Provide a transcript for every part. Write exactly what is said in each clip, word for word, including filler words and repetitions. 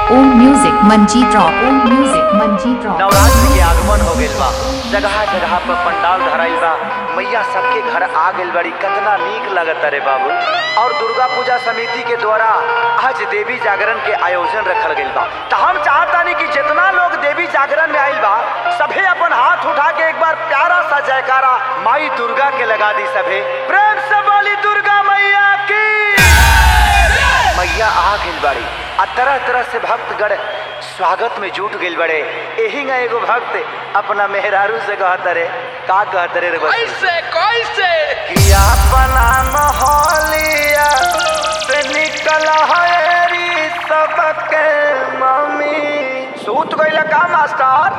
ओम music Manjeet rock Om music Manjeet rock. Navratra के आगमन हो गइल बा, जगह जगह पर पंडाल धराइल बा, मैया सबके घर आ गइल बड़ी, कितना नीक लगता रे बाबू। और दुर्गा पूजा समिति के द्वारा आज देवी जागरण के आयोजन रखल गइल बा। तो हम चाहतानी कि जितना लोग देवी जागरण में आइल बा सभे अपन हाथ उठा के एक बार प्यारा सा जयकारा माई दुर्गा के लगा दी। सभे प्रेम से बोली दुर्गा मैया की। मैया आ गइल बड़ी आ तरह तरह से भक्तगण स्वागत में जुट गइल बड़े। यही ना एगो भक्त अपना मेहरारू से कहत रे, का कहत रे रे कैसे कैसे कि अपना मोहलिया से निकल हरी सबके मम्मी। सूत गइल का मास्टर?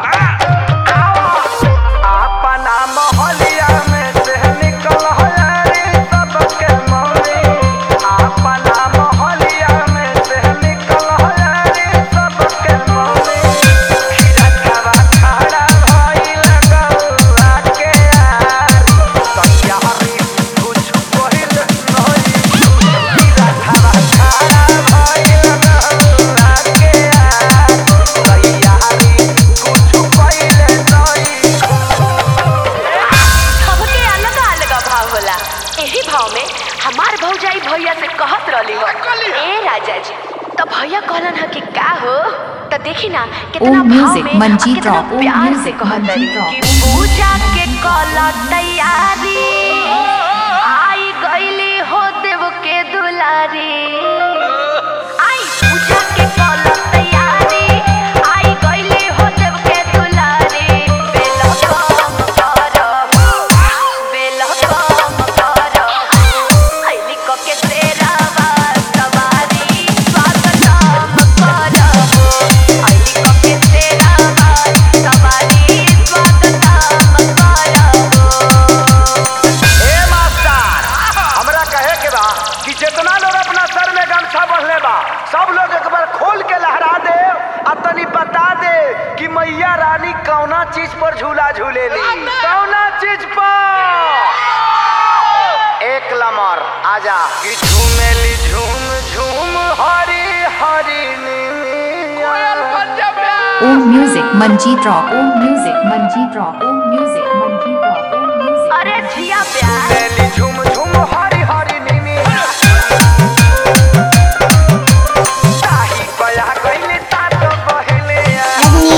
अपना मोहलिया में से निकल हरी सबके मम्मी। अपना मोहलिया में से निकल हरी सबके मम्मी। खिरकवा खड़ा भइल गौआ के यार, सखियारी कुछ कहिल नहीं। खिरकवा खड़ा भइल गौआ के यार, सखियारी कुछ कहिल नहीं। सबके अलग अलग भाव होला। एही भाव में हमार भौजाई भैया से कहत रहली हो, ए राजा जी, तो भैया कहलन ह कि का हो, तो देखी ना कितना ओम भाव म्यूजिक में मंजीत कितना रॉक, ओम प्यार से म्यूजिक कहत मंजीत रॉक। कि पूजा के कल तैयारी, आई गईली हो देव के दुलारी। आई पूजा के कल तैयारी, आई गईली हो देव के दुलारी। बेल कम करब, बेल कम करब, अइली क के तेरावा सवारी। स्वागतम करब, अइली क के तेरावा सवारी। स्वागतम करब। ए मास्टर, हमरा कहे के बा कि जितना लोग अपना सर में गमछा बंधले बा सब लोग एक बार खोल के लहरा दे आ तनी बता दे कि मैया रानी कौना चीज पर झूला झूलेली। कौना चीज पर? एक लमर आजा कि झूमेली झूम झूम हरी हरी कोयल बन जा प्यार। Om music Manjeet rock Om music Manjeet rock Om music Manjeet rock Om music. अरे जिया प्यार, झूमेली झूम झूम हरी हरी नीनी। ताही बया गइले तात बहेले आ।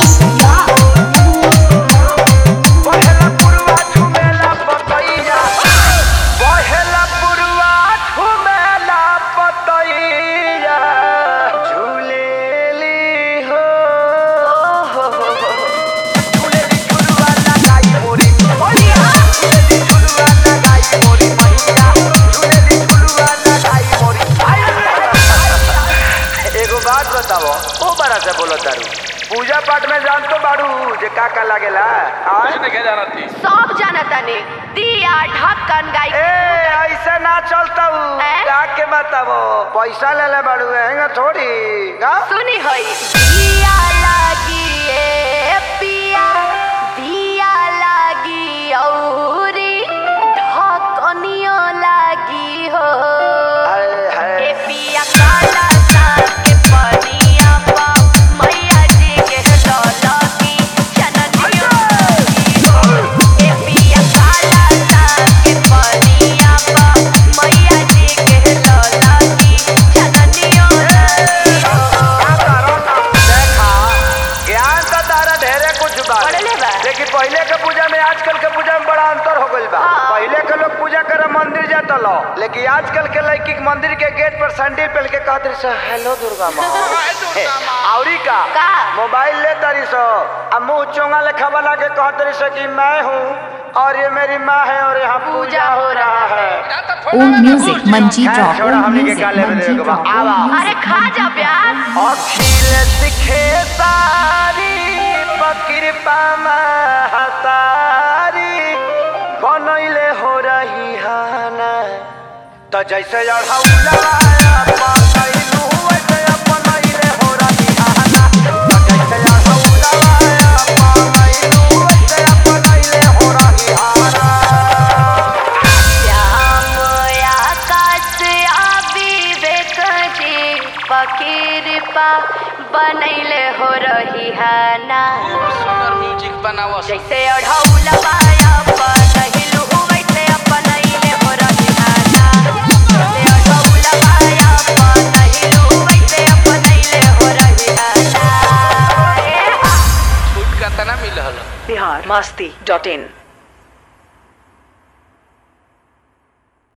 बहेला पुरवा झुमेला पतैया, बहेला पुरवा झुमेला पतैया। झूलेली हो, झूलेली झुलवा लगाई मोरी मैया। झूलेली झुलवा लगाई मोरी मैया। झूलेली झुलवा लगाई मोरी। एगो बात बताओ, ओ बड़ा से बोलो तारू, पूजा पाठ में जान तो बाड़ू जे का का लागेला? आय कुछ नहीं जाना थी। सब जानता ने दिया ढक्कन गाई। ए ऐसे ना चलता हूँ, हैं? का के बताओ, पैसा ले ले बाड़ू हैंगा थोड़ी का? सुनी होई दिया लागी ए पिया, दिया लागी औरी ढक्कनियो लागी हो। हाय हाय ए पिया काला साग के पनिया पा, मैया जी के लौलकी चननियो लागी हो। ए पिया काला साग के पनिया पा, मैया जी के लौलकी चननियो लागी हो। क्या करो ना? देखा ज्ञान तो तारा ढेरे कुछ बा, पढ़ले बा। लेकिन पहले के पूजा में आजकल के पूजा में बड़ा अंतर हो गइल बा। हाँ। पहले के लोग पूजा करे मंदिर जाता लो, लेकिन आजकल के लड़की के मंदिर के गेट पर सैंडल पहन के कहत रही सो हेलो दुर्गा माँ। हाय दुर्गा माँ। औरी का का? मोबाइल ले तारी सो आ मुंह चोंगा लेखा वाला के कहत रही सो कि मैं हूँ और ये मेरी माँ है और यहाँ पूजा हो रहा है। ना तो फोन ओम में म्यूजिक घुस जाओ। मंजीत खैर, रॉक छोड़ा, ओम हमनी के म्यूजिक गाले में मंजीत देखो, रॉक आवा। ओम अरे म्यूजिक खा जा प्यार। अखिल सिखे सारी कृपा महतारी बनैले हो रही हाना। तो जैसे अढ़ौला पतैलू वैसे अपनैले हो रही हाना। तो जैसे अढ़ौला पतैलू वैसे अपनैले हो रही हाना। कृपा बनैले हो रही है ना सुंदर म्यूजिक बनावो जैसे अढ़ौलवा अपनैलू वैसे अपनैले हो रही है ना जैसे अढ़ौलवा अपनैलू वैसे अपनैले हो रही है ना छूट का तना मिलल बिहार मस्ती डॉट इन